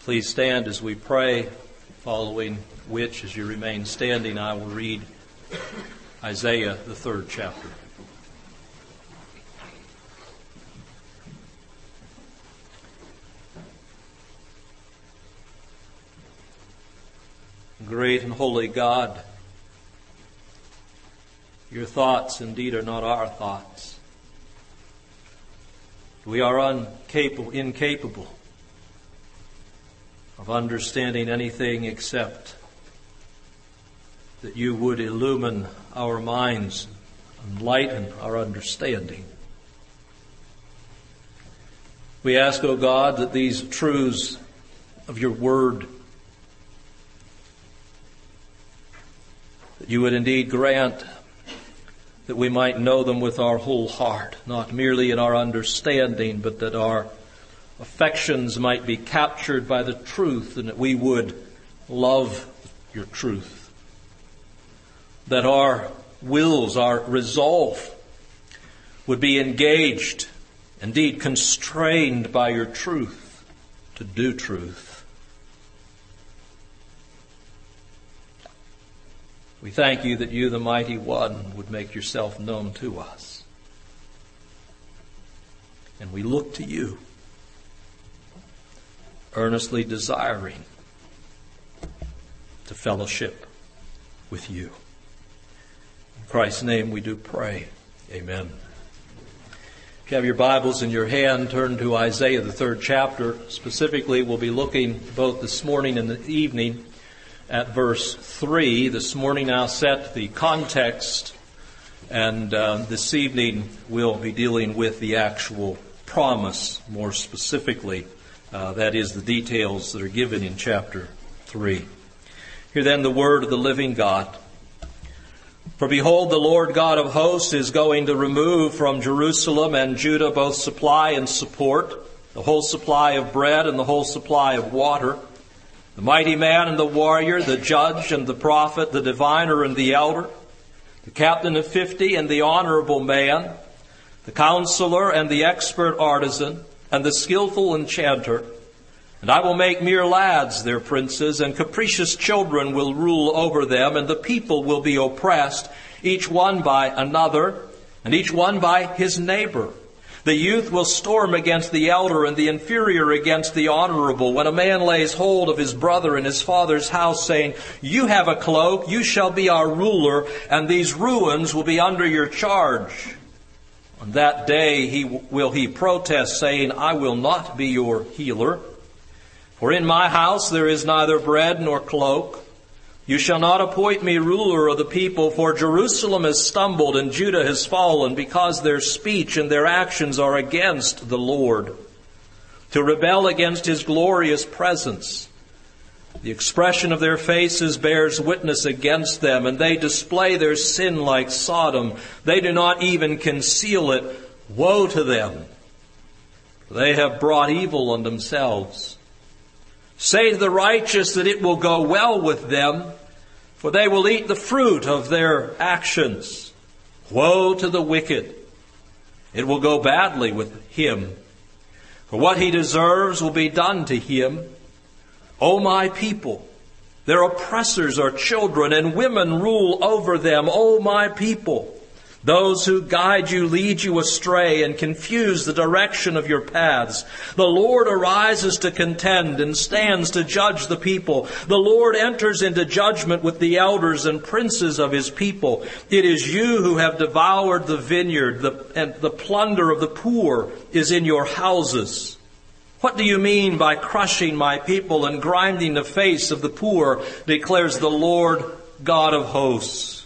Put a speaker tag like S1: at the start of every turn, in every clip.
S1: Please stand as we pray, following which, as you remain standing, I will read Isaiah, the 3rd chapter. Great and holy God, your thoughts indeed are not our thoughts. We are incapable of understanding anything except that you would illumine our minds, enlighten our understanding. We ask, O God, that these truths of your word, that you would indeed grant that we might know them with our whole heart, not merely in our understanding, but that our affections might be captured by the truth, and that we would love your truth. That our wills, our resolve, would be engaged, indeed constrained by your truth to do truth. We thank you that you, the mighty one, would make yourself known to us. And we look to you, earnestly desiring to fellowship with you. In Christ's name we do pray. Amen. If you have your Bibles in your hand, turn to Isaiah, the 3rd chapter. Specifically, we'll be looking both this morning and this evening at verse 3. This morning I'll set the context, and this evening we'll be dealing with the actual promise more specifically. That is, the details that are given in chapter 3. Hear then the word of the living God. For behold, the Lord God of hosts is going to remove from Jerusalem and Judah both supply and support, the whole supply of bread and the whole supply of water, the mighty man and the warrior, the judge and the prophet, the diviner and the elder, the captain of 50 and the honorable man, the counselor and the expert artisan, and the skillful enchanter. And I will make mere lads their princes, and capricious children will rule over them, and the people will be oppressed, each one by another, and each one by his neighbor. The youth will storm against the elder, and the inferior against the honorable. When a man lays hold of his brother in his father's house, saying, "You have a cloak, you shall be our ruler, and these ruins will be under your charge." On that day he will protest, saying, "I will not be your healer. For in my house there is neither bread nor cloak. You shall not appoint me ruler of the people, for Jerusalem has stumbled and Judah has fallen, because their speech and their actions are against the Lord, to rebel against his glorious presence. The expression of their faces bears witness against them, and they display their sin like Sodom. They do not even conceal it. Woe to them! For they have brought evil on themselves. Say to the righteous that it will go well with them, for they will eat the fruit of their actions. Woe to the wicked! It will go badly with him, for what he deserves will be done to him. O my people, their oppressors are children, and women rule over them. O my people, those who guide you lead you astray and confuse the direction of your paths. The Lord arises to contend and stands to judge the people. The Lord enters into judgment with the elders and princes of his people. It is you who have devoured the vineyard, and the plunder of the poor is in your houses. What do you mean by crushing my people and grinding the face of the poor, declares the Lord God of hosts.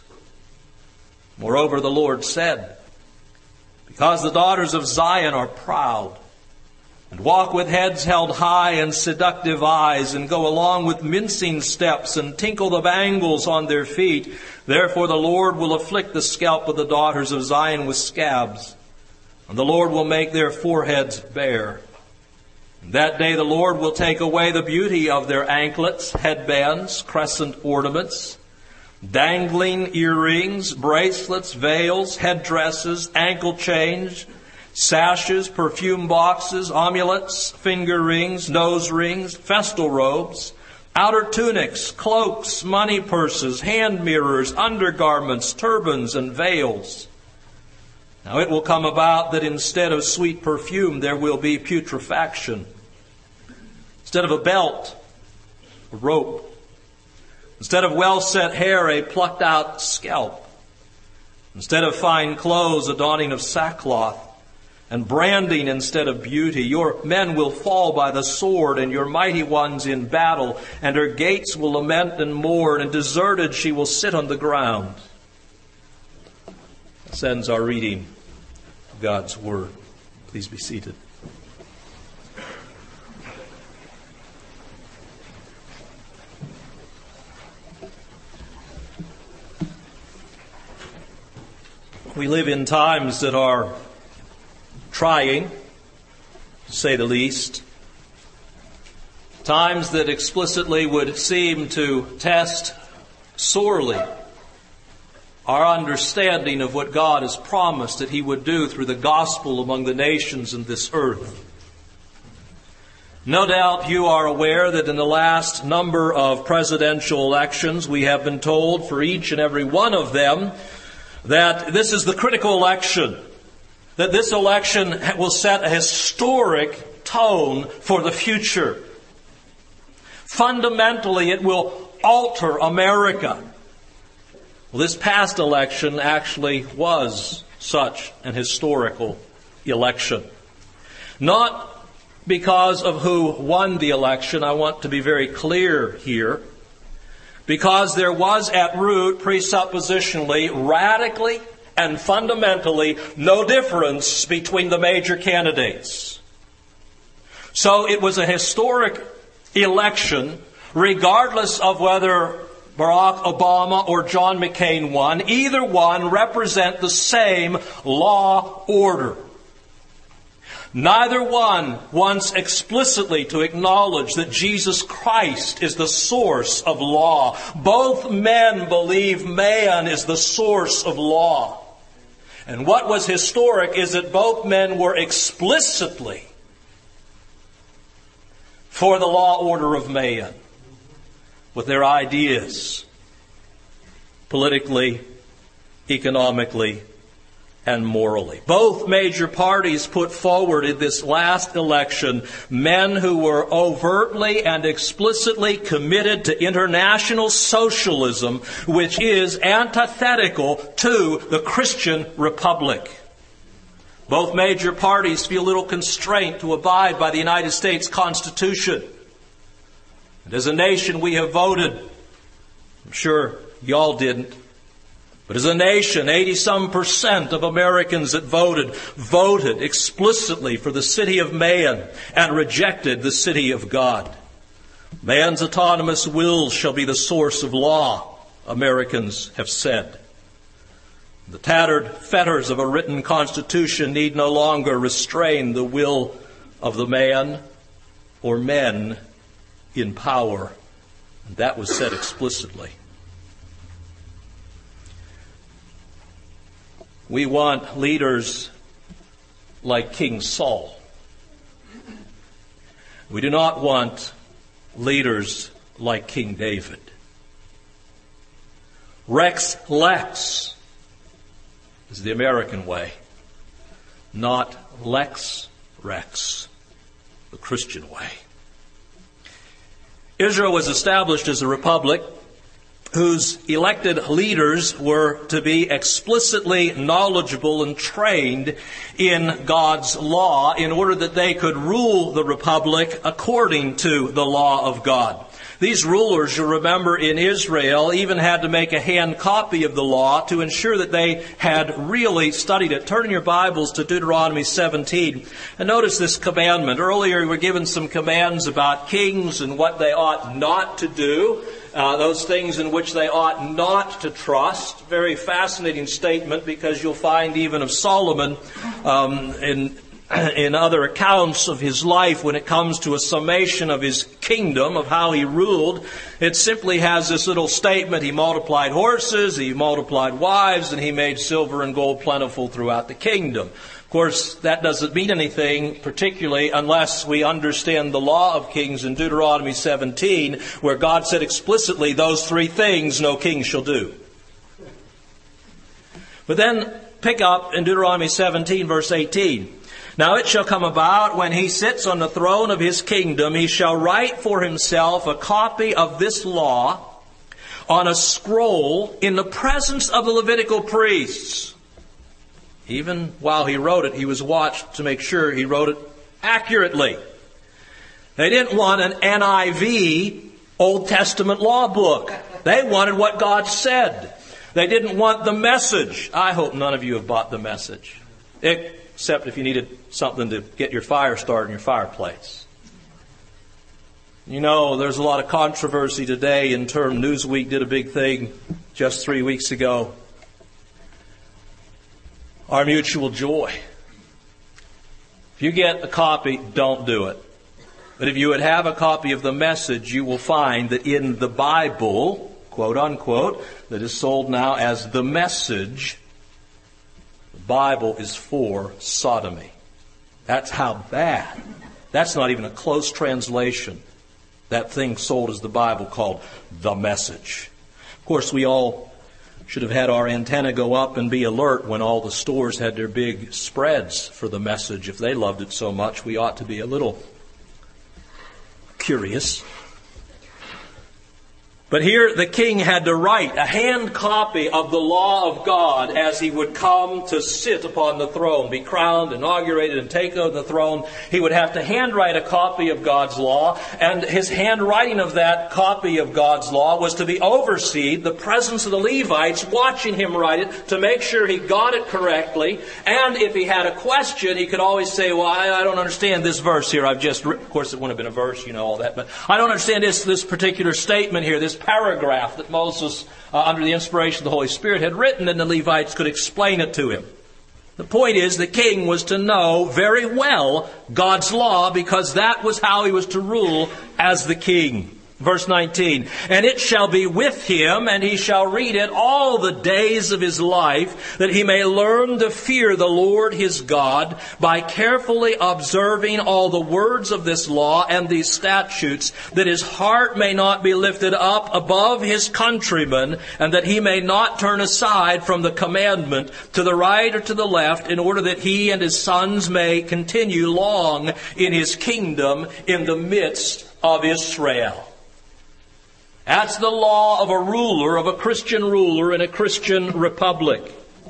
S1: Moreover, the Lord said, because the daughters of Zion are proud, and walk with heads held high and seductive eyes, and go along with mincing steps, and tinkle the bangles on their feet, therefore the Lord will afflict the scalp of the daughters of Zion with scabs, and the Lord will make their foreheads bare. That day the Lord will take away the beauty of their anklets, headbands, crescent ornaments, dangling earrings, bracelets, veils, headdresses, ankle chains, sashes, perfume boxes, amulets, finger rings, nose rings, festal robes, outer tunics, cloaks, money purses, hand mirrors, undergarments, turbans, and veils. Now it will come about that instead of sweet perfume, there will be putrefaction. Instead of a belt, a rope. Instead of well-set hair, a plucked-out scalp. Instead of fine clothes, a donning of sackcloth. And branding instead of beauty. Your men will fall by the sword, and your mighty ones in battle. And her gates will lament and mourn, and deserted she will sit on the ground. This ends our reading of God's Word. Please be seated. We live in times that are trying, to say the least. Times that explicitly would seem to test sorely our understanding of what God has promised that He would do through the gospel among the nations in this earth. No doubt you are aware that in the last number of presidential elections, we have been told for each and every one of them that this is the critical election, that this election will set a historic tone for the future. Fundamentally, it will alter America. Well, this past election actually was such an historical election. Not because of who won the election, I want to be very clear here. Because there was at root, presuppositionally, radically and fundamentally no difference between the major candidates. So it was a historic election, regardless of whether Barack Obama or John McCain won. Either one represent the same law order. Neither one wants explicitly to acknowledge that Jesus Christ is the source of law. Both men believe man is the source of law. And what was historic is that both men were explicitly for the law order of man, with their ideas, politically, economically, and morally. Both major parties put forward in this last election men who were overtly and explicitly committed to international socialism, which is antithetical to the Christian Republic. Both major parties feel little constraint to abide by the United States Constitution. And as a nation, we have voted. I'm sure y'all didn't. But as a nation, 80-some% of Americans that voted explicitly for the city of man and rejected the city of God. Man's autonomous will shall be the source of law, Americans have said. The tattered fetters of a written constitution need no longer restrain the will of the man or men in power. And that was said explicitly. We want leaders like King Saul. We do not want leaders like King David. Rex Lex is the American way, not Lex Rex, the Christian way. Israel was established as a republic whose elected leaders were to be explicitly knowledgeable and trained in God's law in order that they could rule the republic according to the law of God. These rulers, you'll remember, in Israel even had to make a hand copy of the law to ensure that they had really studied it. Turn in your Bibles to Deuteronomy 17 and notice this commandment. Earlier we were given some commands about kings and what they ought not to do. Those things in which they ought not to trust. Very fascinating statement, because you'll find even of Solomon in other accounts of his life, when it comes to a summation of his kingdom, of how he ruled, it simply has this little statement: he multiplied horses, he multiplied wives, and he made silver and gold plentiful throughout the kingdom. course, that doesn't mean anything, particularly unless we understand the law of kings in Deuteronomy 17, where God said explicitly, those three things no king shall do. But then pick up in Deuteronomy 17, verse 18. Now it shall come about, when he sits on the throne of his kingdom, he shall write for himself a copy of this law on a scroll in the presence of the Levitical priests. Even while he wrote it, he was watched to make sure he wrote it accurately. They didn't want an NIV Old Testament law book. They wanted what God said. They didn't want the Message. I hope none of you have bought the Message, except if you needed something to get your fire started in your fireplace. You know, there's a lot of controversy today in terms. Newsweek did a big thing just 3 weeks ago. Our mutual joy. If you get a copy, don't do it. But if you would have a copy of the Message, you will find that in the Bible, quote unquote, that is sold now as the Message, the Bible is for sodomy. That's how bad. That's not even a close translation. That thing sold as the Bible called the Message. Of course, we all should have had our antenna go up and be alert when all the stores had their big spreads for the Message. If they loved it so much, we ought to be a little curious. But here the king had to write a hand copy of the law of God as he would come to sit upon the throne, be crowned, inaugurated, and take over the throne. He would have to handwrite a copy of God's law, and his handwriting of that copy of God's law was to be overseen, the presence of the Levites watching him write it to make sure he got it correctly. And if he had a question, he could always say, well, I don't understand this verse here. Of course, it wouldn't have been a verse, you know, all that, but I don't understand this particular statement here, this paragraph that Moses, under the inspiration of the Holy Spirit, had written, and the Levites could explain it to him. The point is, the king was to know very well God's law, because that was how he was to rule as the king. Verse 19, and it shall be with him, and he shall read it all the days of his life, that he may learn to fear the Lord his God by carefully observing all the words of this law and these statutes, that his heart may not be lifted up above his countrymen, and that he may not turn aside from the commandment to the right or to the left, in order that he and his sons may continue long in his kingdom in the midst of Israel. That's the law of a ruler, of a Christian ruler in a Christian republic.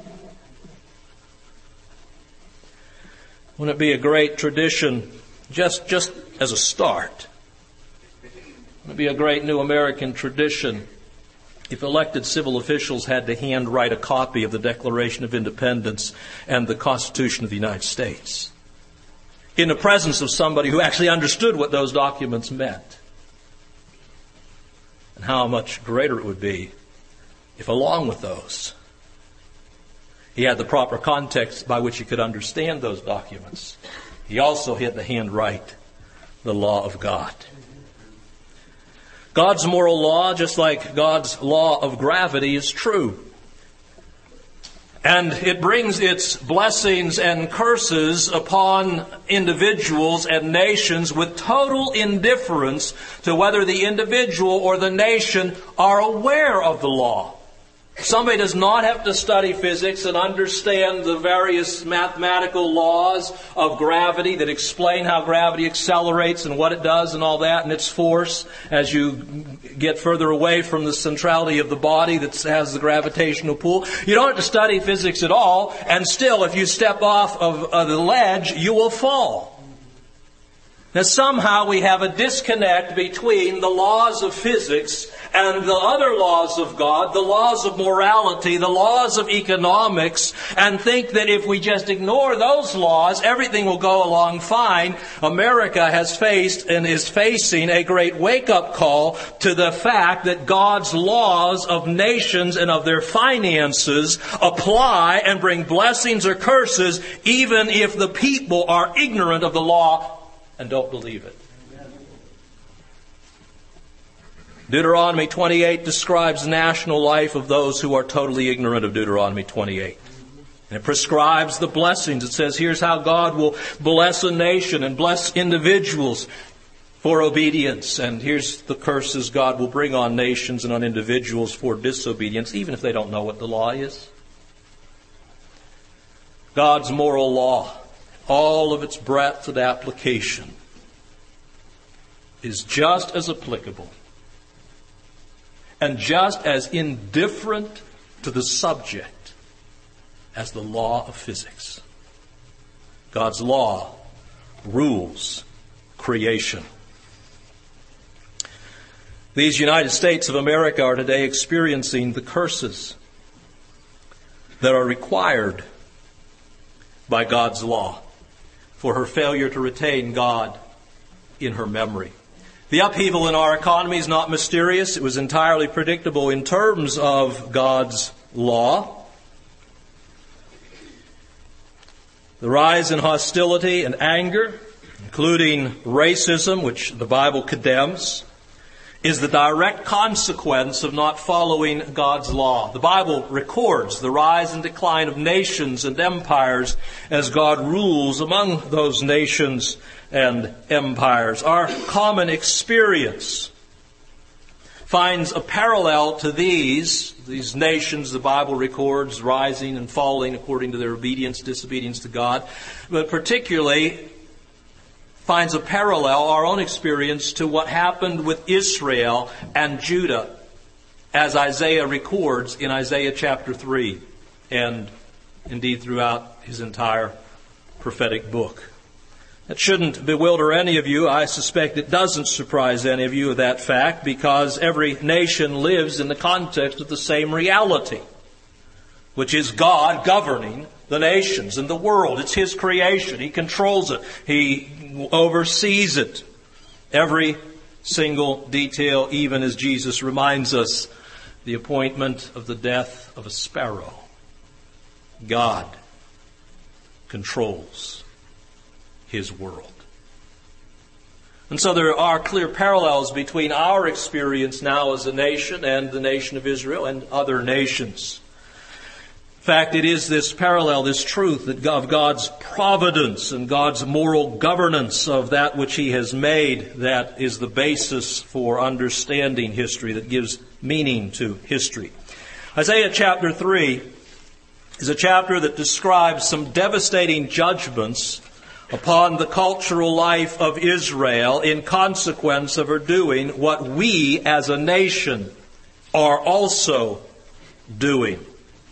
S1: Wouldn't it be a great tradition, just as a start? Wouldn't it be a great new American tradition if elected civil officials had to handwrite a copy of the Declaration of Independence and the Constitution of the United States in the presence of somebody who actually understood what those documents meant? And how much greater it would be if, along with those, he had the proper context by which he could understand those documents. He also had to handwrite the law of God. God's moral law, just like God's law of gravity, is true. And it brings its blessings and curses upon individuals and nations with total indifference to whether the individual or the nation are aware of the law. Somebody does not have to study physics and understand the various mathematical laws of gravity that explain how gravity accelerates and what it does and all that, and its force as you get further away from the centrality of the body that has the gravitational pull. You don't have to study physics at all, and still, if you step off of the ledge, you will fall. Now, somehow we have a disconnect between the laws of physics and the other laws of God, the laws of morality, the laws of economics, and think that if we just ignore those laws, everything will go along fine. America has faced and is facing a great wake-up call to the fact that God's laws of nations and of their finances apply and bring blessings or curses, even if the people are ignorant of the law and don't believe it. Deuteronomy 28 describes the national life of those who are totally ignorant of Deuteronomy 28. And it prescribes the blessings. It says, here's how God will bless a nation and bless individuals for obedience. And here's the curses God will bring on nations and on individuals for disobedience, even if they don't know what the law is. God's moral law, all of its breadth and application, is just as applicable and just as indifferent to the subject as the law of physics. God's law rules creation. These United States of America are today experiencing the curses that are required by God's law for her failure to retain God in her memory. The upheaval in our economy is not mysterious. It was entirely predictable in terms of God's law. The rise in hostility and anger, including racism, which the Bible condemns, is the direct consequence of not following God's law. The Bible records the rise and decline of nations and empires as God rules among those nations and empires. Our common experience finds a parallel to these nations the Bible records rising and falling according to their obedience, disobedience to God, but particularly finds a parallel, our own experience, to what happened with Israel and Judah, as Isaiah records in Isaiah chapter 3, and indeed throughout his entire prophetic book. That shouldn't bewilder any of you. I suspect it doesn't surprise any of you of that fact, because every nation lives in the context of the same reality, which is God governing the nations and the world. It's His creation. He controls it. He oversees it. Every single detail, even as Jesus reminds us, the appointment of the death of a sparrow. God controls His world. And so there are clear parallels between our experience now as a nation and the nation of Israel and other nations. In fact, it is this parallel, this truth of God's providence and God's moral governance of that which He has made that is the basis for understanding history, that gives meaning to history. Isaiah chapter 3 is a chapter that describes some devastating judgments upon the cultural life of Israel in consequence of her doing what we as a nation are also doing.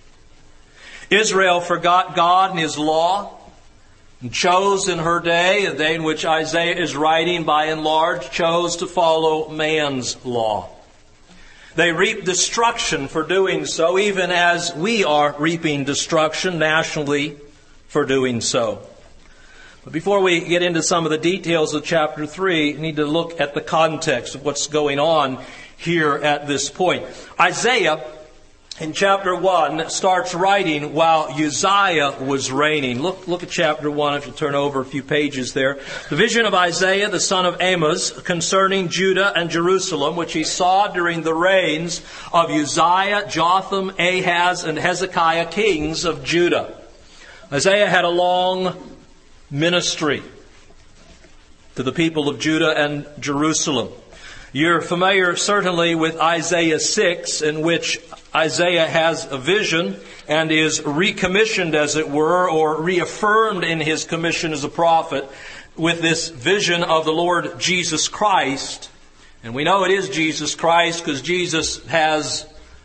S1: Israel forgot God and His law and chose in her day, the day in which Isaiah is writing by and large, chose to follow man's law. They reaped destruction for doing so, even as we are reaping destruction nationally for doing so. But before we get into some of the details of chapter 3, we need to look at the context of what's going on here at this point. Isaiah, in chapter 1, starts writing while Uzziah was reigning. Look at chapter 1, if you turn over a few pages there. The vision of Isaiah, the son of Amos, concerning Judah and Jerusalem, which he saw during the reigns of Uzziah, Jotham, Ahaz, and Hezekiah, kings of Judah. Isaiah had a long ministry to the people of Judah and Jerusalem. You're familiar certainly with Isaiah 6, in which Isaiah has a vision and is recommissioned, as it were, or reaffirmed in his commission as a prophet with this vision of the Lord Jesus Christ. And we know it is Jesus Christ because Jesus has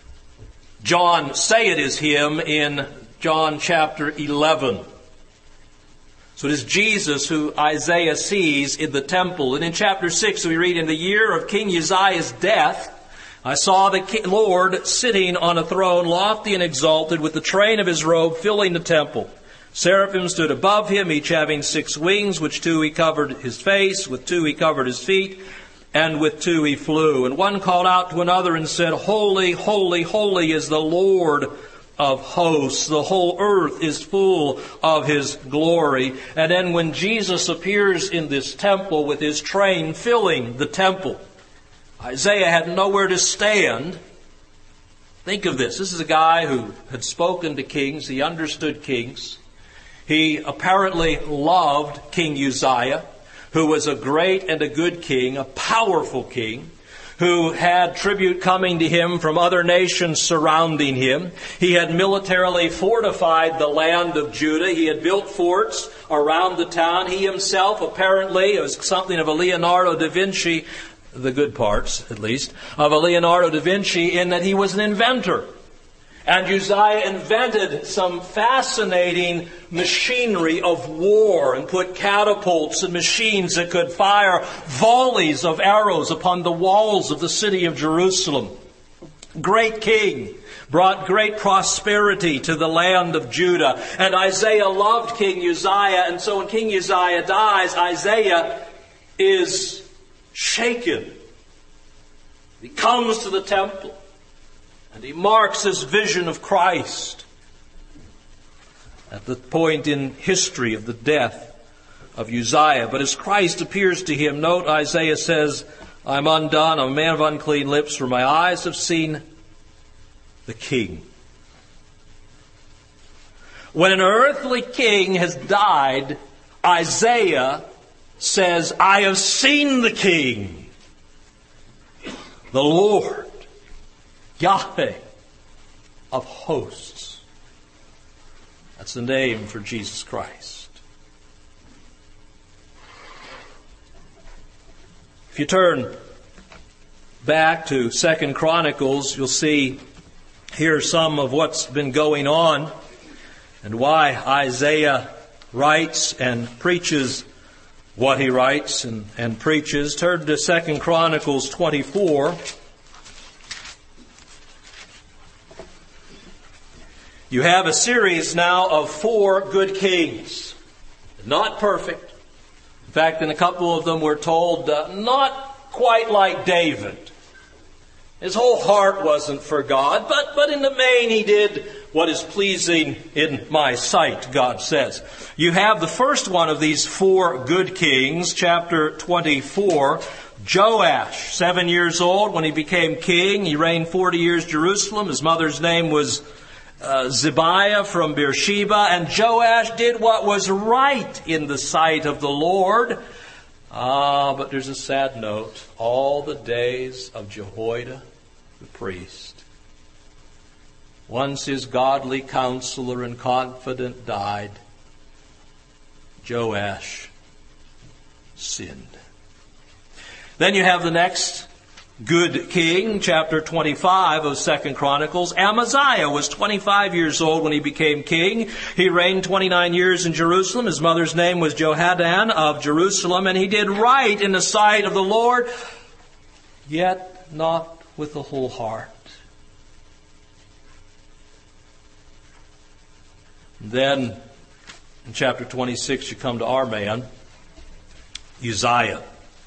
S1: John say it is Him in John chapter 11. So it is Jesus who Isaiah sees in the temple. And in chapter 6 we read, in the year of King Uzziah's death, I saw the Lord sitting on a throne, lofty and exalted, with the train of His robe filling the temple. Seraphim stood above Him, each having 6 wings, with 2 He covered His face, with 2 He covered His feet, and with 2 He flew. And one called out to another and said, Holy, holy, holy is the Lord of hosts. The whole earth is full of His glory. And then when Jesus appears in this temple with His train filling the temple, Isaiah had nowhere to stand Think of this. This is a guy who had spoken to kings. He understood kings. He apparently loved King Uzziah, who was a great and a good king, a powerful king, who had tribute coming to him from other nations surrounding him. He had militarily fortified the land of Judah. He had built forts around the town. He himself, apparently, it was something of a Leonardo da Vinci, the good parts, at least, of a Leonardo da Vinci in that he was an inventor. And Uzziah invented some fascinating machinery of war and put catapults and machines that could fire volleys of arrows upon the walls of the city of Jerusalem. Great king, brought great prosperity to the land of Judah. And Isaiah loved King Uzziah, and so when King Uzziah dies, Isaiah is shaken. He comes to the temple. And he marks his vision of Christ at the point in history of the death of Uzziah. But as Christ appears to him, note Isaiah says, I'm undone, I'm a man of unclean lips, for my eyes have seen the King. When an earthly king has died, Isaiah says, I have seen the King, the Lord, Yahweh of hosts. That's the name for Jesus Christ. If you turn back to 2 Chronicles, you'll see here some of what's been going on and why Isaiah writes and preaches what he writes and preaches. Turn to 2 Chronicles 24. You have a series now of 4 good kings. Not perfect. In fact, in a couple of them we're told not quite like David. His whole heart wasn't for God, but in the main he did what is pleasing in my sight, God says. You have the first one of these 4 good kings, chapter 24, Joash, 7 years old when he became king. He reigned 40 years in Jerusalem. His mother's name was Zibiah from Beersheba, and Joash did what was right in the sight of the Lord. But there's a sad note. All the days of Jehoiada the priest, once his godly counselor and confidant, died, Joash sinned. Then you have the next good king, chapter 25 of 2 Chronicles. Amaziah was 25 years old when he became king. He reigned 29 years in Jerusalem. His mother's name was Jehoaddan of Jerusalem, and he did right in the sight of the Lord, yet not with the whole heart. Then, in chapter 26, you come to our man, Uzziah.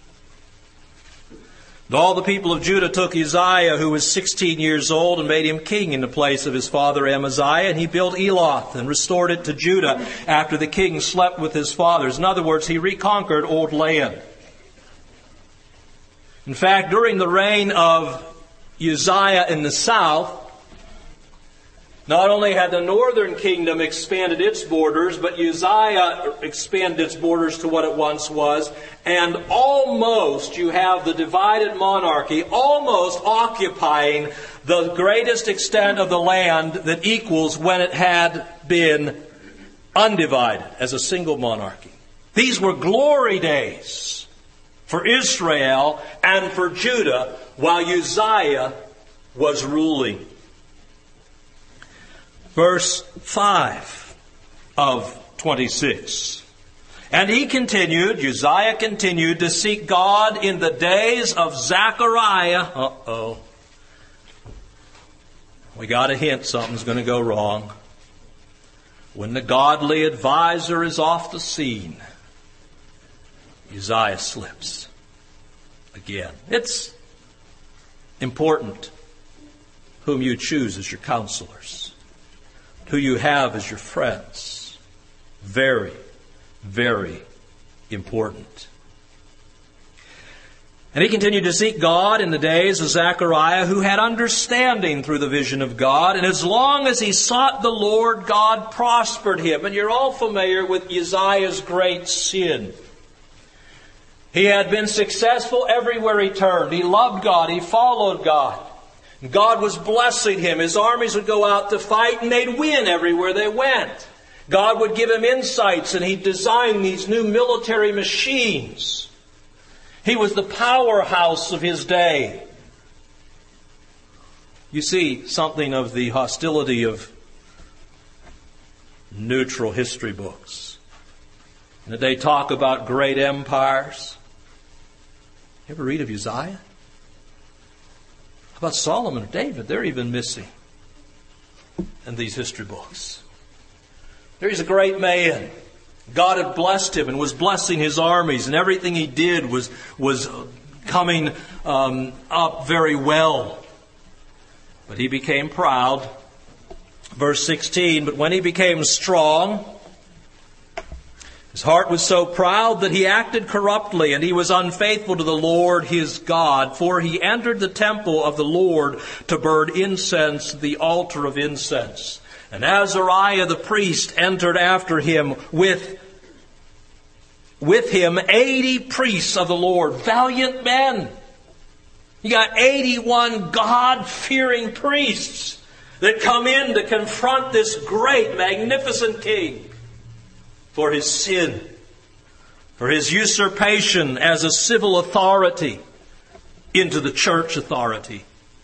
S1: And all the people of Judah took Uzziah, who was 16 years old, and made him king in the place of his father Amaziah. And he built Eloth and restored it to Judah after the king slept with his fathers. In other words, he reconquered old land. In fact, during the reign of Uzziah in the south, not only had the northern kingdom expanded its borders, but Uzziah expanded its borders to what it once was. And almost you have the divided monarchy almost occupying the greatest extent of the land that equals when it had been undivided as a single monarchy. These were glory days for Israel and for Judah while Uzziah was ruling. Verse 5 of 26. And he continued, Uzziah continued to seek God in the days of Zechariah. We got a hint something's going to go wrong. When the godly advisor is off the scene, Uzziah slips again. It's important whom you choose as your counselors, who you have as your friends. Very, very important. And he continued to seek God in the days of Zechariah, who had understanding through the vision of God. And as long as he sought the Lord, God prospered him. And you're all familiar with Uzziah's great sin. He had been successful everywhere he turned. He loved God. He followed God. And God was blessing him. His armies would go out to fight and they'd win everywhere they went. God would give him insights and he'd design these new military machines. He was the powerhouse of his day. You see something of the hostility of neutral history books. And they talk about great empires. You ever read of Uzziah? How about Solomon or David? They're even missing in these history books. He's a great man. God had blessed him and was blessing his armies, and everything he did was coming up very well. But he became proud. Verse 16, but when he became strong, his heart was so proud that he acted corruptly, and he was unfaithful to the Lord his God, for he entered the temple of the Lord to burn incense at the altar of incense. And Azariah the priest entered after him with him 80 priests of the Lord, valiant men. You got 81 God-fearing priests that come in to confront this great, magnificent king for his sin, for his usurpation as a civil authority into the church authority.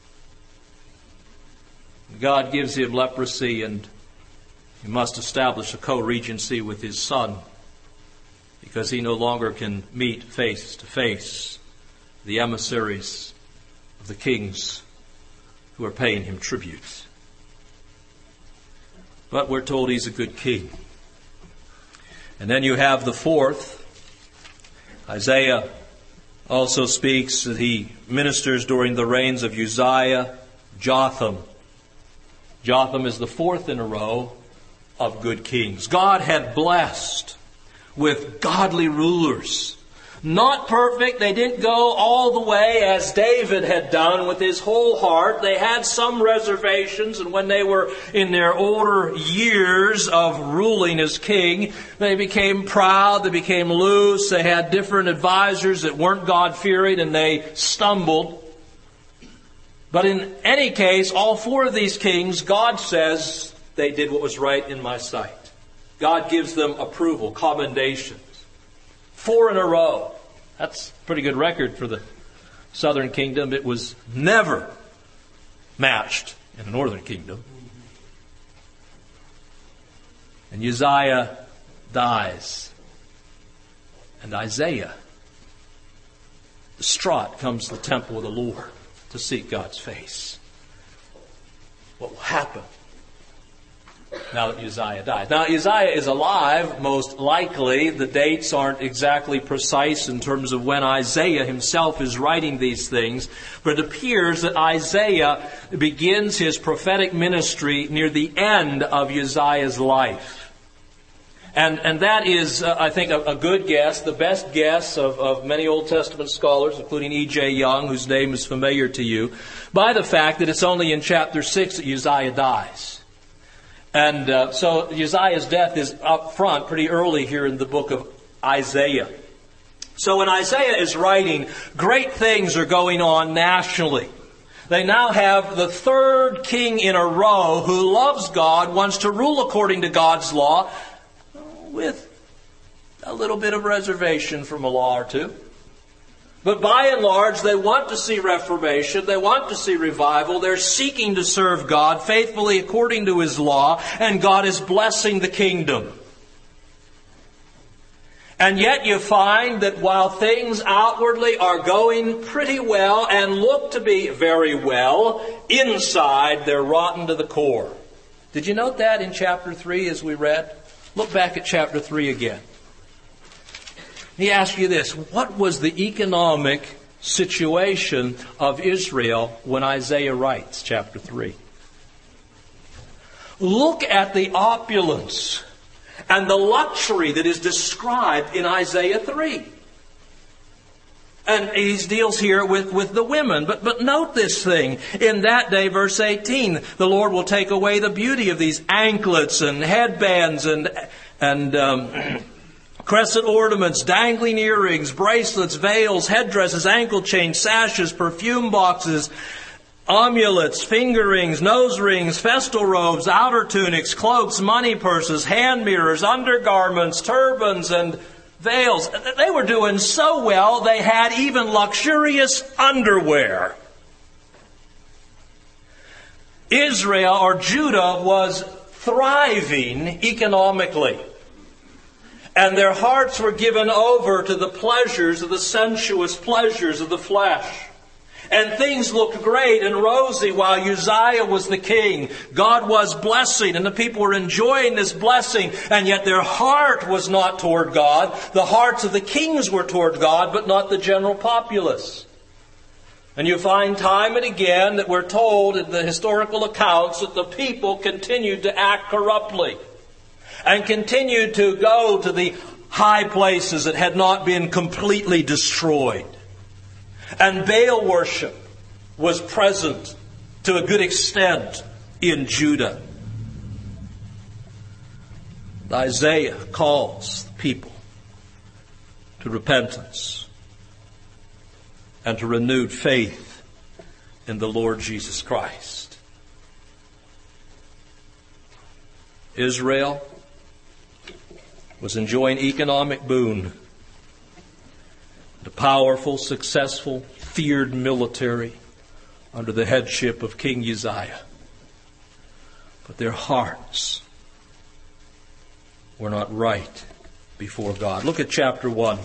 S1: God gives him leprosy, and he must establish a co-regency with his son because he no longer can meet face to face the emissaries of the kings who are paying him tribute. But we're told he's a good king. And then you have the fourth. Isaiah also speaks that he ministers during the reigns of Uzziah, Jotham. Jotham is the fourth in a row of good kings. God had blessed with godly rulers. Not perfect. They didn't go all the way as David had done with his whole heart. They had some reservations, and when they were in their older years of ruling as king, they became proud, they became loose, they had different advisors that weren't God-fearing, and they stumbled. But in any case, all four of these kings, God says they did what was right in my sight. God gives them approval, commendations. 4 in a row. That's a pretty good record for the southern kingdom. It was never matched in the northern kingdom. And Uzziah dies. And Isaiah, distraught, comes to the temple of the Lord to seek God's face. What will happen now that Uzziah dies? Now, Uzziah is alive, most likely. The dates aren't exactly precise in terms of when Isaiah himself is writing these things, but it appears that Isaiah begins his prophetic ministry near the end of Uzziah's life. And that is, I think, a good guess, the best guess of many Old Testament scholars, including E.J. Young, whose name is familiar to you, by the fact that it's only in chapter 6 that Uzziah dies. And so Uzziah's death is up front pretty early here in the book of Isaiah. So when Isaiah is writing, great things are going on nationally. They now have the third king in a row who loves God, wants to rule according to God's law, with a little bit of reservation from a law or two. But by and large, they want to see reformation. They want to see revival. They're seeking to serve God faithfully according to His law, and God is blessing the kingdom. And yet you find that while things outwardly are going pretty well and look to be very well, inside they're rotten to the core. Did you note that in chapter 3 as we read? Look back at chapter 3 again. He asks you this: what was the economic situation of Israel when Isaiah writes chapter 3? Look at the opulence and the luxury that is described in Isaiah 3. And he deals here with the women. But note this thing. In that day, verse 18, the Lord will take away the beauty of these anklets and headbands and crescent ornaments, dangling earrings, bracelets, veils, headdresses, ankle chains, sashes, perfume boxes, amulets, finger rings, nose rings, festal robes, outer tunics, cloaks, money purses, hand mirrors, undergarments, turbans, and veils. They were doing so well, they had even luxurious underwear. Israel, or Judah, was thriving economically. And their hearts were given over to the pleasures of the sensuous pleasures of the flesh. And things looked great and rosy while Uzziah was the king. God was blessing and the people were enjoying this blessing. And yet their heart was not toward God. The hearts of the kings were toward God, but not the general populace. And you find time and again that we're told in the historical accounts that the people continued to act corruptly. And continued to go to the high places that had not been completely destroyed. And Baal worship was present to a good extent in Judah. Isaiah calls the people to repentance and to renewed faith in the Lord Jesus Christ. Israel was enjoying economic boon, the powerful, successful, feared military under the headship of King Uzziah. But their hearts were not right before God. Look at chapter 1.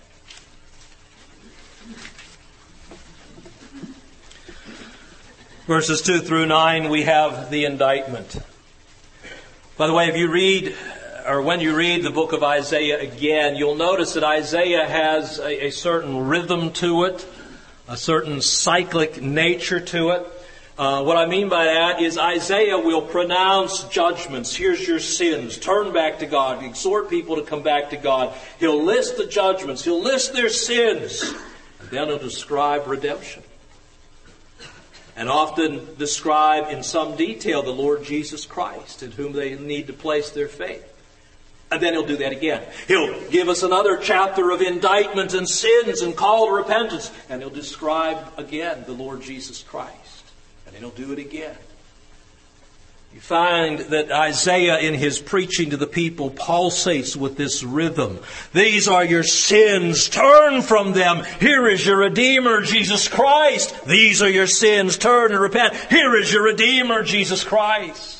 S1: Verses 2 through 9, we have the indictment. By the way, if you read, or when you read the book of Isaiah again, you'll notice that Isaiah has a certain rhythm to it, a certain cyclic nature to it. What I mean by that is Isaiah will pronounce judgments. Here's your sins. Turn back to God. Exhort people to come back to God. He'll list the judgments. He'll list their sins. And then he'll describe redemption. And often describe in some detail the Lord Jesus Christ, in whom they need to place their faith. And then he'll do that again. He'll give us another chapter of indictment and sins and call to repentance. And he'll describe again the Lord Jesus Christ. And then he'll do it again. You find that Isaiah, in his preaching to the people, pulsates with this rhythm. These are your sins. Turn from them. Here is your Redeemer, Jesus Christ. These are your sins. Turn and repent. Here is your Redeemer, Jesus Christ.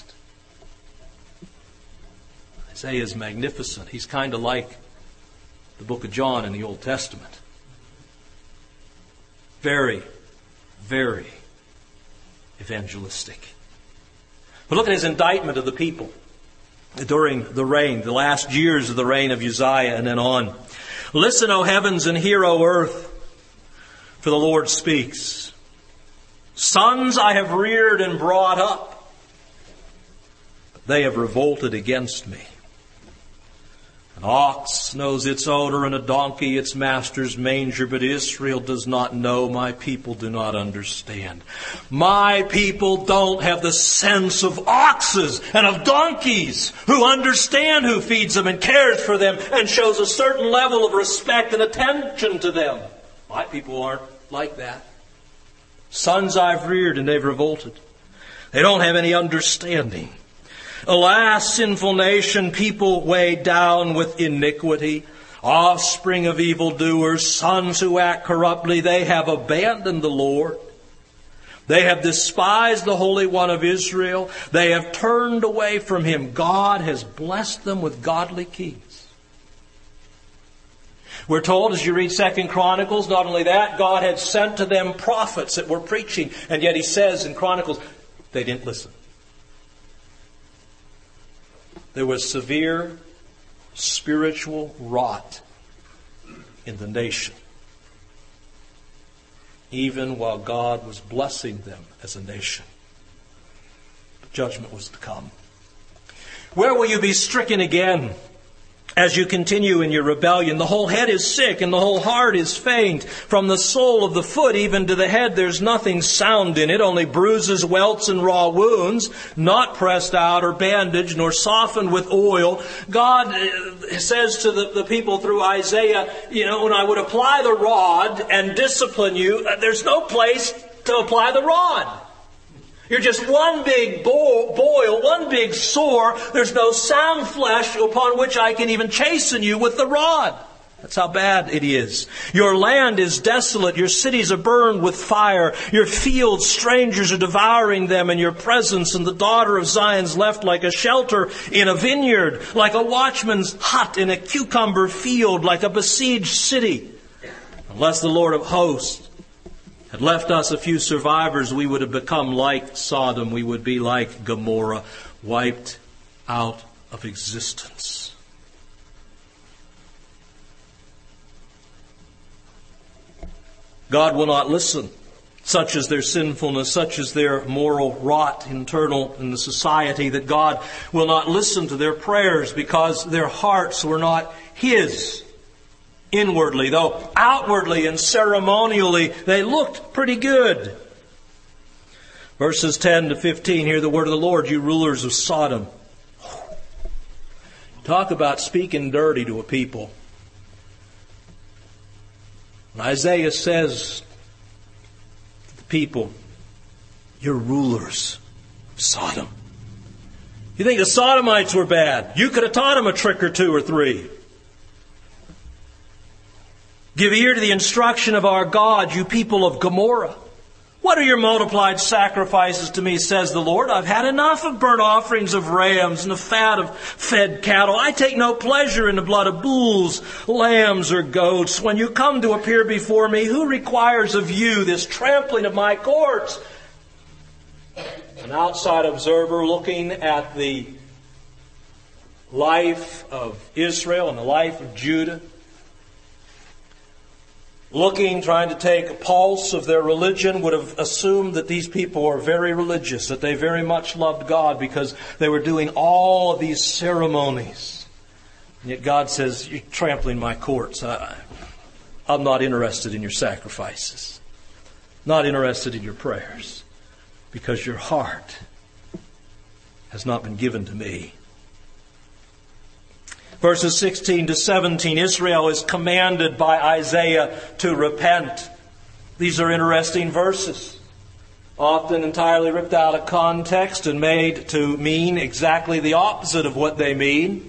S1: Isaiah is magnificent. He's kind of like the book of John in the Old Testament. Very, very evangelistic. But look at his indictment of the people during the reign, the last years of the reign of Uzziah and then on. Listen, O heavens, and hear, O earth, for the Lord speaks. Sons I have reared and brought up, but they have revolted against me. An ox knows its owner and a donkey its master's manger, but Israel does not know. My people do not understand. My people don't have the sense of oxes and of donkeys who understand who feeds them and cares for them and shows a certain level of respect and attention to them. My people aren't like that. Sons I've reared and they've revolted. They don't have any understanding. Alas, sinful nation, people weighed down with iniquity, offspring of evildoers, sons who act corruptly, they have abandoned the Lord. They have despised the Holy One of Israel. They have turned away from Him. God has blessed them with godly kings. We're told, as you read 2 Chronicles, not only that, God had sent to them prophets that were preaching, and yet He says in Chronicles, they didn't listen. There was severe spiritual rot in the nation, even while God was blessing them as a nation. But judgment was to come. Where will you be stricken again? As you continue in your rebellion, the whole head is sick and the whole heart is faint. From the sole of the foot even to the head, there's nothing sound in it, only bruises, welts, and raw wounds, not pressed out or bandaged, nor softened with oil. God says to the people through Isaiah, when I would apply the rod and discipline you, there's no place to apply the rod. You're just one big boil, one big sore. There's no sound flesh upon which I can even chasten you with the rod. That's how bad it is. Your land is desolate. Your cities are burned with fire. Your fields, strangers are devouring them in your presence. And the daughter of Zion's left like a shelter in a vineyard, like a watchman's hut in a cucumber field, like a besieged city. Unless the Lord of hosts had left us a few survivors, we would have become like Sodom. We would be like Gomorrah, wiped out of existence. God will not listen. Such is their sinfulness, such is their moral rot internal in the society, that God will not listen to their prayers because their hearts were not His. Inwardly, though outwardly and ceremonially, they looked pretty good. Verses 10 to 15, hear the word of the Lord, you rulers of Sodom. Talk about speaking dirty to a people. And Isaiah says to the people, you're rulers of Sodom. You think the Sodomites were bad? You could have taught them a trick or two or three. Give ear to the instruction of our God, you people of Gomorrah. What are your multiplied sacrifices to me, says the Lord? I've had enough of burnt offerings of rams and the fat of fed cattle. I take no pleasure in the blood of bulls, lambs, or goats. When you come to appear before me, who requires of you this trampling of my courts? An outside observer looking at the life of Israel and the life of Judah, trying to take a pulse of their religion, would have assumed that these people were very religious, that they very much loved God because they were doing all of these ceremonies. And yet God says, you're trampling my courts. I'm not interested in your sacrifices. Not interested in your prayers. Because your heart has not been given to me. Verses 16 to 17, Israel is commanded by Isaiah to repent. These are interesting verses, often entirely ripped out of context and made to mean exactly the opposite of what they mean.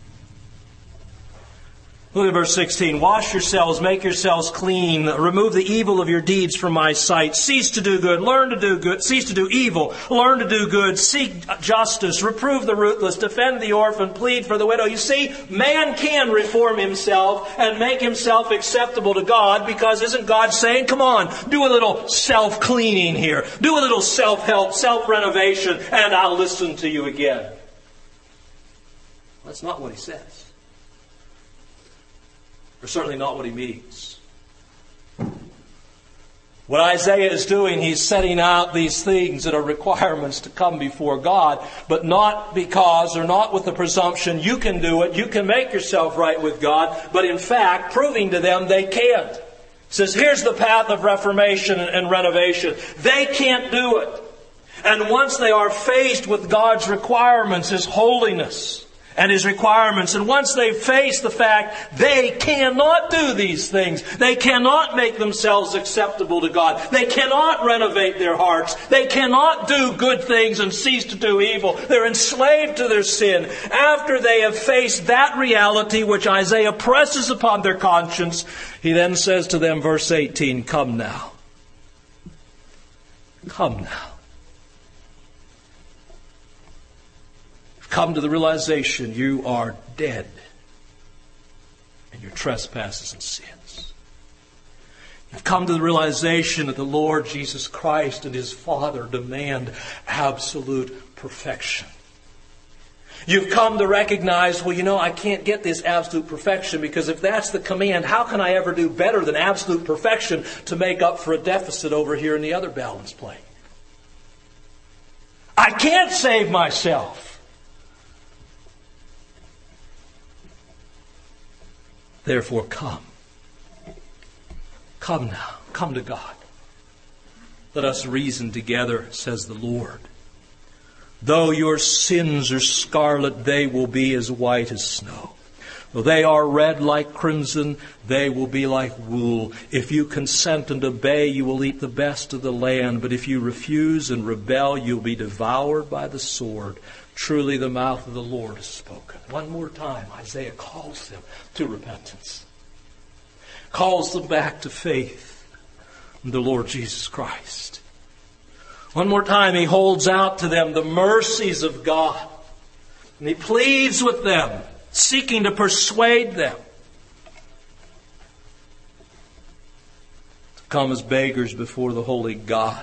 S1: Look at verse 16. Wash yourselves, make yourselves clean, remove the evil of your deeds from my sight. Cease to do good, learn to do good, cease to do evil, learn to do good, seek justice, reprove the ruthless, defend the orphan, plead for the widow. You see, man can reform himself and make himself acceptable to God, because isn't God saying, come on, do a little self-cleaning here, do a little self-help, self-renovation, and I'll listen to you again. That's not what He says. Or certainly not what He means. What Isaiah is doing, he's setting out these things that are requirements to come before God, but not because, or not with the presumption you can do it, you can make yourself right with God, but in fact proving to them they can't. He says, here's the path of reformation and renovation. They can't do it. And once they are faced with God's requirements, His holiness and His requirements, and once they face the fact they cannot do these things, they cannot make themselves acceptable to God, they cannot renovate their hearts, they cannot do good things and cease to do evil, they're enslaved to their sin. After they have faced that reality which Isaiah presses upon their conscience, he then says to them, verse 18, come now. Come now. Come to the realization you are dead in your trespasses and sins. You've come to the realization that the Lord Jesus Christ and His Father demand absolute perfection. You've come to recognize, well, I can't get this absolute perfection, because if that's the command, how can I ever do better than absolute perfection to make up for a deficit over here in the other balance plate? I can't save myself. Therefore come. Come now. Come to God. Let us reason together, says the Lord. Though your sins are scarlet, they will be as white as snow. Though they are red like crimson, they will be like wool. If you consent and obey, you will eat the best of the land. But if you refuse and rebel, you'll be devoured by the sword. Truly the mouth of the Lord has spoken. One more time, Isaiah calls them to repentance. Calls them back to faith in the Lord Jesus Christ. One more time, he holds out to them the mercies of God. And he pleads with them, seeking to persuade them to come as beggars before the holy God.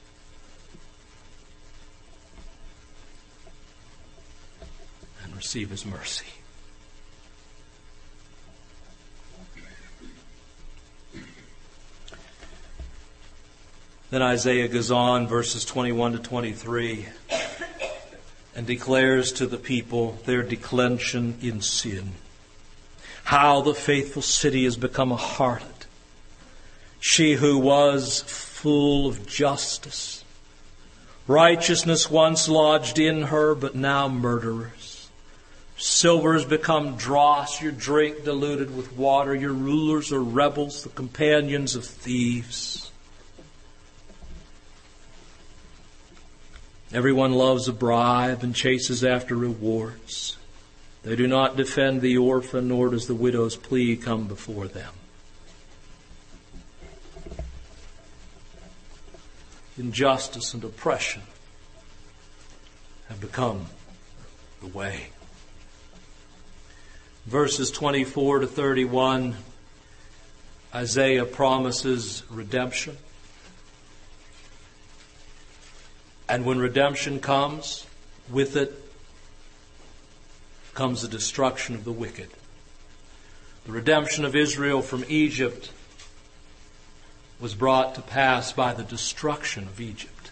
S1: And receive His mercy. Then Isaiah goes on, verses 21 to 23, and declares to the people their declension in sin. How the faithful city has become a harlot. She who was full of justice. Righteousness once lodged in her, but now murderers. Silver has become dross, your drink diluted with water. Your rulers are rebels, the companions of thieves. Everyone loves a bribe and chases after rewards. They do not defend the orphan, nor does the widow's plea come before them. Injustice and oppression have become the way. Verses 24 to 31, Isaiah promises redemption. And when redemption comes, with it comes the destruction of the wicked. The redemption of Israel from Egypt was brought to pass by the destruction of Egypt.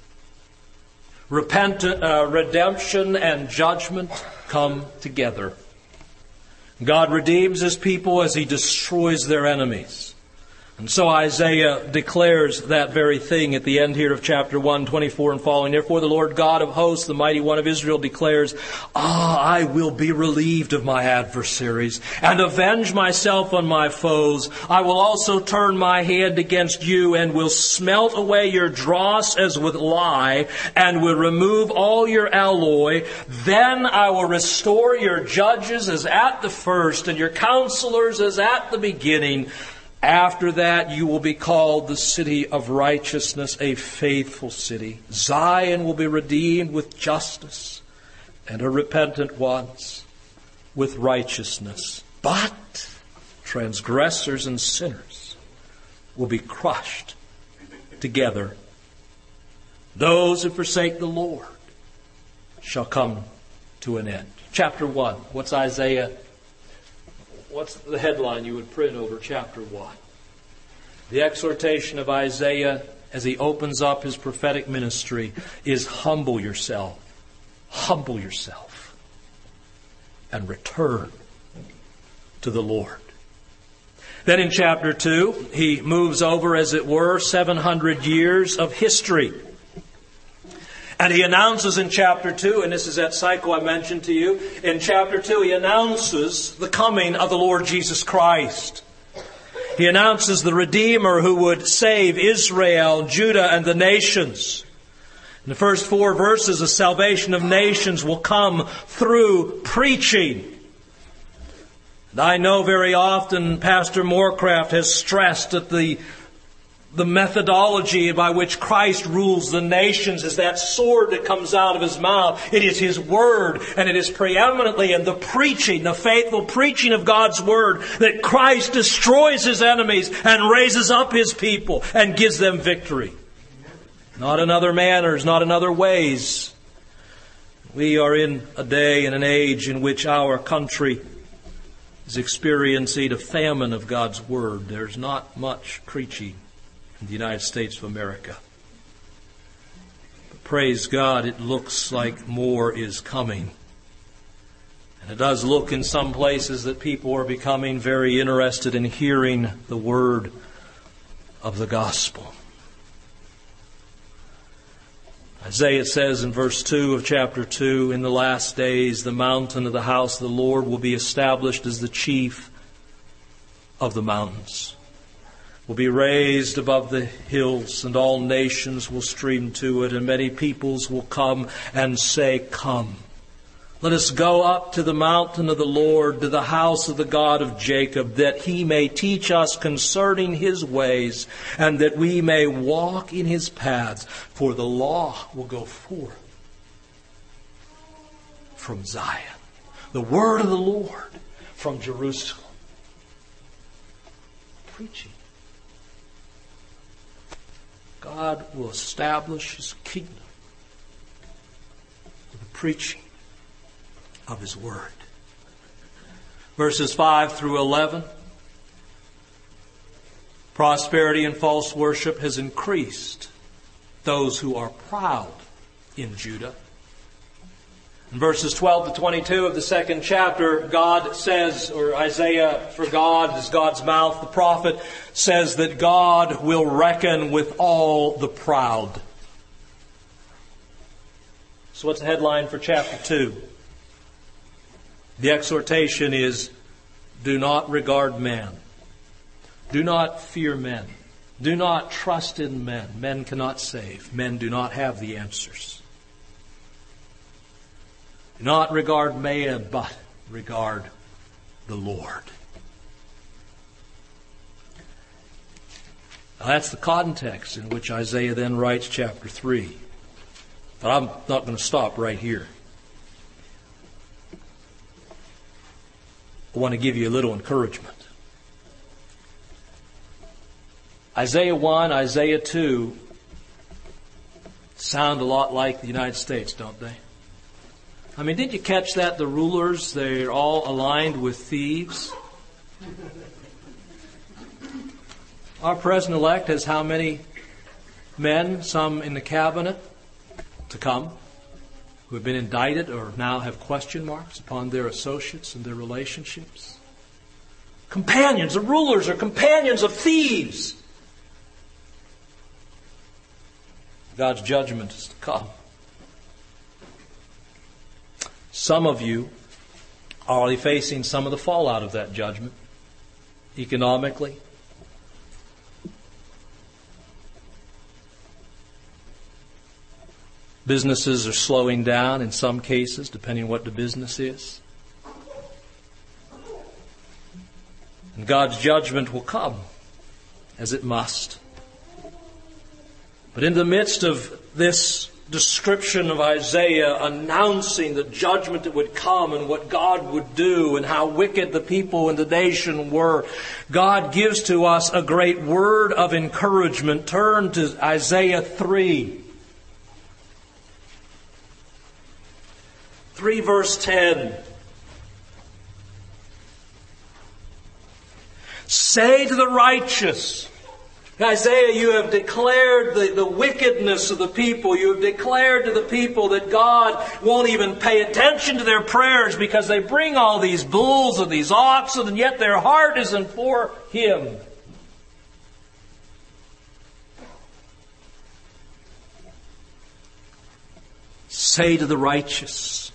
S1: Redemption and judgment come together. God redeems His people as He destroys their enemies. And so Isaiah declares that very thing at the end here of chapter 1, 24 and following. Therefore the Lord God of hosts, the mighty one of Israel, declares, I will be relieved of my adversaries and avenge myself on my foes. I will also turn my hand against you and will smelt away your dross as with lye and will remove all your alloy. Then I will restore your judges as at the first and your counselors as at the beginning. After that, you will be called the city of righteousness, a faithful city. Zion will be redeemed with justice, and her repentant ones with righteousness. But transgressors and sinners will be crushed together. Those who forsake the Lord shall come to an end. Chapter 1. What's the headline you would print over chapter 1? The exhortation of Isaiah as he opens up his prophetic ministry is humble yourself, and return to the Lord. Then in chapter 2, he moves over, as it were, 700 years of history. And he announces in chapter 2, and this is that cycle I mentioned to you, in chapter 2 he announces the coming of the Lord Jesus Christ. He announces the Redeemer who would save Israel, Judah, and the nations. In the first 4 verses, the salvation of nations will come through preaching. And I know very often Pastor Moorcraft has stressed that the methodology by which Christ rules the nations is that sword that comes out of His mouth. It is His Word, and it is preeminently in the preaching, the faithful preaching of God's Word, that Christ destroys His enemies and raises up His people and gives them victory. Not in other manners, not in other ways. We are in a day and an age in which our country is experiencing a famine of God's Word. There's not much preaching in the United States of America. But praise God, it looks like more is coming. And it does look in some places that people are becoming very interested in hearing the word of the gospel. Isaiah says in verse 2 of chapter 2, in the last days the mountain of the house of the Lord will be established as the chief of the mountains, will be raised above the hills, and all nations will stream to it, and many peoples will come and say, Come, let us go up to the mountain of the Lord, to the house of the God of Jacob, that He may teach us concerning His ways, and that we may walk in His paths. For the law will go forth from Zion, the word of the Lord from Jerusalem. Preaching. God will establish His kingdom with the preaching of His word. Verses 5 through 11. Prosperity and false worship has increased those who are proud in Judah. In verses 12 to 22 of the second chapter, God says, or Isaiah, for God is God's mouth, the prophet says that God will reckon with all the proud. So what's the headline for chapter 2? The exhortation is, do not regard men. Do not fear men. Do not trust in men. Men cannot save. Men do not have the answers. Do not regard man, but regard the Lord. Now that's the context in which Isaiah then writes chapter 3. But I'm not going to stop right here. I want to give you a little encouragement. Isaiah 1, Isaiah 2 sound a lot like the United States, don't they? I mean, did you catch that? The rulers, they're all aligned with thieves. Our president-elect has how many men, some in the cabinet to come, who have been indicted or now have question marks upon their associates and their relationships? Companions, the rulers are companions of thieves. God's judgment is to come. Some of you are already facing some of the fallout of that judgment, economically. Businesses are slowing down in some cases, depending on what the business is. And God's judgment will come, as it must. But in the midst of this description of Isaiah announcing the judgment that would come and what God would do and how wicked the people in the nation were, God gives to us a great word of encouragement. Turn to Isaiah 3. 3 verse 10. Say to the righteous, Isaiah, you have declared the wickedness of the people. You have declared to the people that God won't even pay attention to their prayers because they bring all these bulls and these oxen, and yet their heart isn't for Him. Say to the righteous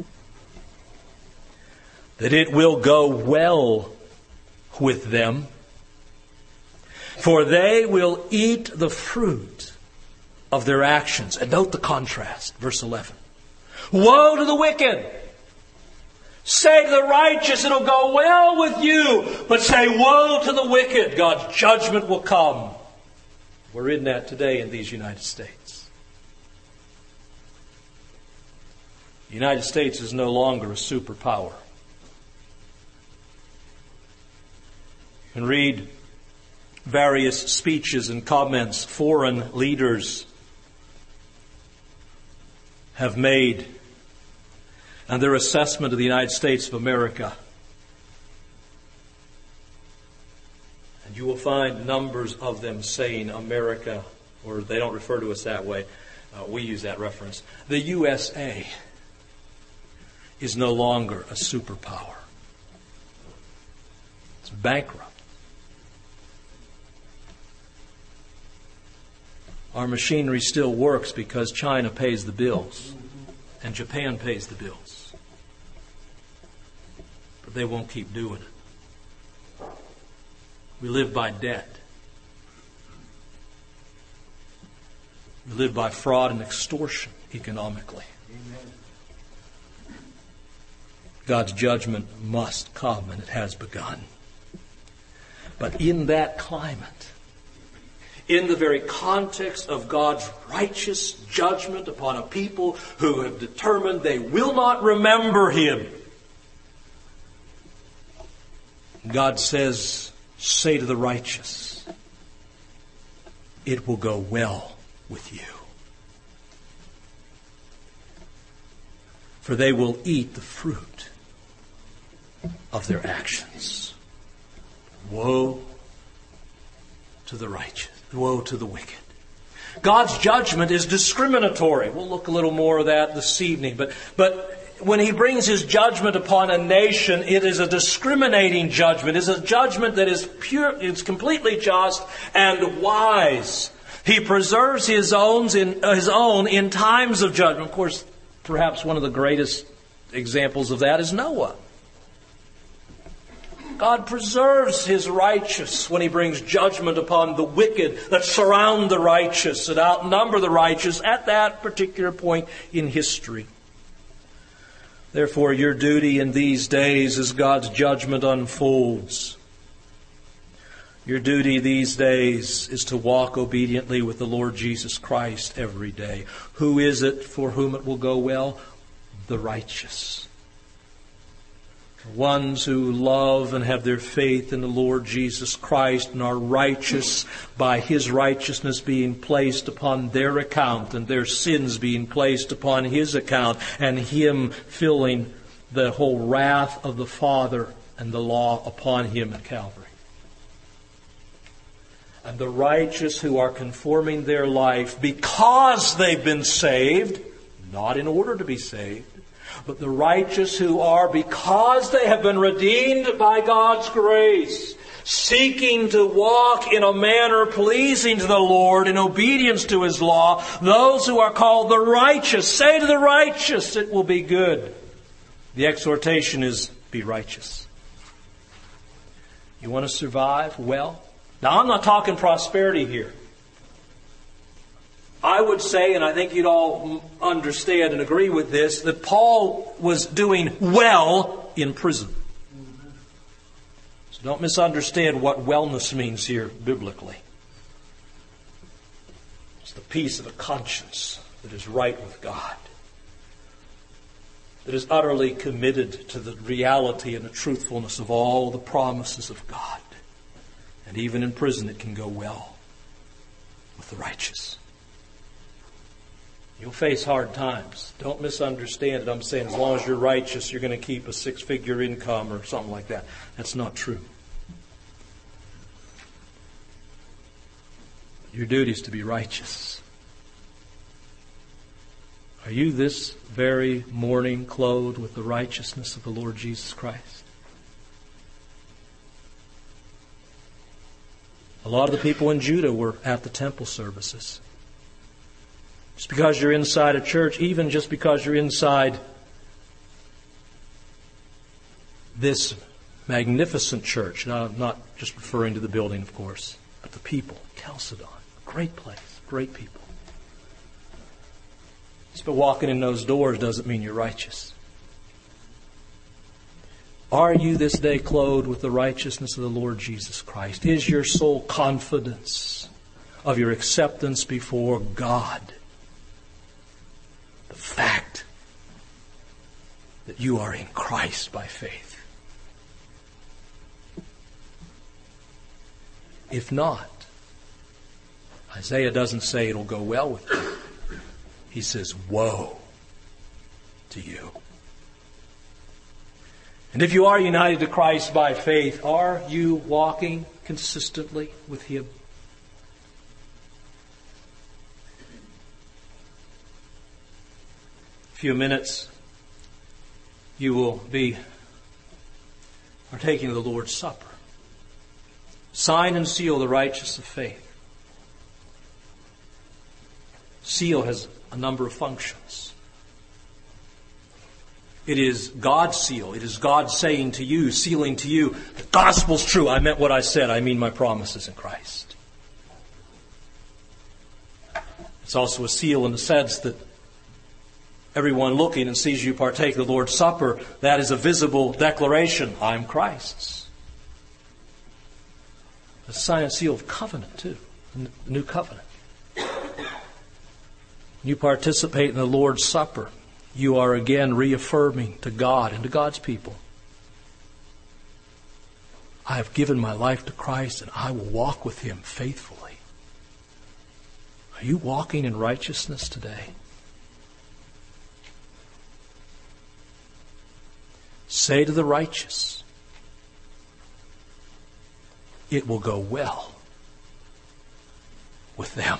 S1: that it will go well with them, for they will eat the fruit of their actions. And note the contrast, verse 11. Woe to the wicked! Say to the righteous, it'll go well with you. But say, woe to the wicked! God's judgment will come. We're in that today in these United States. The United States is no longer a superpower. You can read various speeches and comments foreign leaders have made and their assessment of the United States of America. And you will find numbers of them saying America, or they don't refer to us that way. We use that reference. The USA is no longer a superpower. It's bankrupt. Our machinery still works because China pays the bills and Japan pays the bills. But they won't keep doing it. We live by debt. We live by fraud and extortion economically. God's judgment must come, and it has begun. But in that climate, in the very context of God's righteous judgment upon a people who have determined they will not remember Him, God says, say to the righteous, it will go well with you. For they will eat the fruit of their actions. Woe to the righteous. Woe to the wicked. God's judgment is discriminatory. We'll look a little more of that this evening. But when He brings His judgment upon a nation, it is a discriminating judgment. It's a judgment that is pure, it's completely just and wise. He preserves His own in times of judgment. Of course, perhaps one of the greatest examples of that is Noah. God preserves His righteous when He brings judgment upon the wicked that surround the righteous and outnumber the righteous at that particular point in history. Therefore, your duty in these days as God's judgment unfolds, your duty these days is to walk obediently with the Lord Jesus Christ every day. Who is it for whom it will go well? The righteous. The ones who love and have their faith in the Lord Jesus Christ and are righteous by His righteousness being placed upon their account and their sins being placed upon His account and Him filling the whole wrath of the Father and the law upon Him at Calvary. And the righteous who are conforming their life because they've been saved, not in order to be saved, but the righteous who are, because they have been redeemed by God's grace, seeking to walk in a manner pleasing to the Lord in obedience to His law, those who are called the righteous, say to the righteous, it will be good. The exhortation is, be righteous. You want to survive well? Now, I'm not talking prosperity here. I would say, and I think you'd all understand and agree with this, that Paul was doing well in prison. So don't misunderstand what wellness means here biblically. It's the peace of a conscience that is right with God, that is utterly committed to the reality and the truthfulness of all the promises of God. And even in prison it can go well with the righteous. You'll face hard times. Don't misunderstand it. I'm saying as long as you're righteous, you're going to keep a 6-figure income or something like that. That's not true. Your duty is to be righteous. Are you this very morning clothed with the righteousness of the Lord Jesus Christ? A lot of the people in Judah were at the temple services. Just because you're inside a church, even just because you're inside this magnificent church, now I'm not just referring to the building, of course, but the people, Chalcedon, great place, great people. Just by walking in those doors doesn't mean you're righteous. Are you this day clothed with the righteousness of the Lord Jesus Christ? Is your sole confidence of your acceptance before God the fact that you are in Christ by faith? If not, Isaiah doesn't say it'll go well with you. He says, woe to you. And if you are united to Christ by faith, are you walking consistently with Him? A few minutes, you will be partaking of the Lord's Supper. Sign and seal the righteous of faith. Seal has a number of functions. It is God's seal. It is God saying to you, sealing to you, the gospel's true. I meant what I said. I mean my promises in Christ. It's also a seal in the sense that everyone looking and sees you partake of the Lord's Supper, that is a visible declaration, I'm Christ's. A sign and seal of covenant too, the new covenant. You participate in the Lord's Supper, you are again reaffirming to God and to God's people, I have given my life to Christ and I will walk with Him faithfully. Are you walking in righteousness today? Say to the righteous, it will go well with them.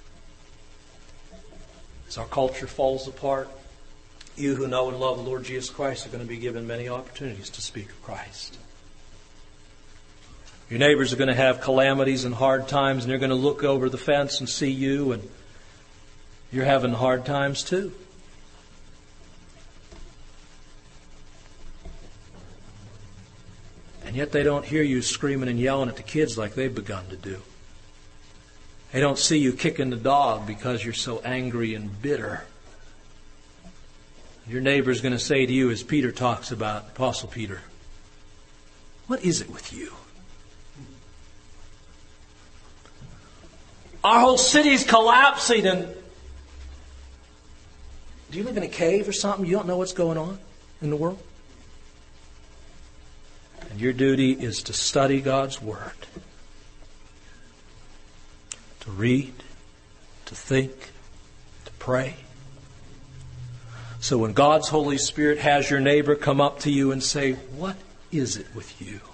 S1: As our culture falls apart, you who know and love the Lord Jesus Christ are going to be given many opportunities to speak of Christ. Your neighbors are going to have calamities and hard times, and they're going to look over the fence and see you, and you're having hard times too. And yet they don't hear you screaming and yelling at the kids like they've begun to do. They don't see you kicking the dog because you're so angry and bitter. Your neighbor's going to say to you, as Peter talks about, Apostle Peter, what is it with you? Our whole city's collapsing, and do you live in a cave or something? You don't know what's going on in the world? And your duty is to study God's Word, to read, to think, to pray. So when God's Holy Spirit has your neighbor come up to you and say, what is it with you?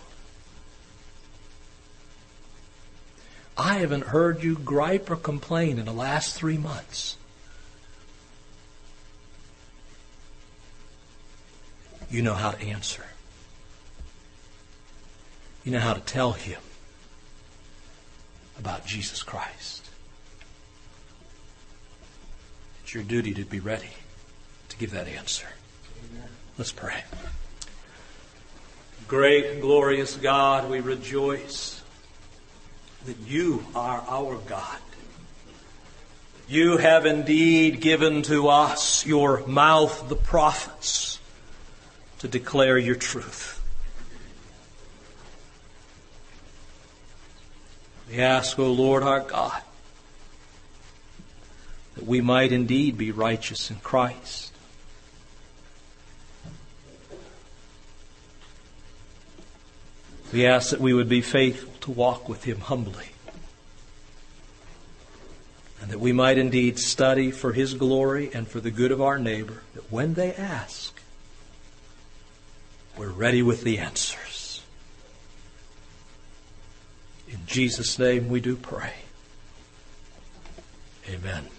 S1: I haven't heard you gripe or complain in the last 3 months. You know how to answer. You know how to tell him about Jesus Christ. It's your duty to be ready to give that answer. Amen. Let's pray. Great and glorious God, we rejoice that you are our God. You have indeed given to us your mouth, the prophets, to declare your truth. We ask, O Lord our God, that we might indeed be righteous in Christ. We ask that we would be faithful to walk with Him humbly, and that we might indeed study for His glory and for the good of our neighbor, that when they ask, we're ready with the answers. In Jesus' name we do pray. Amen.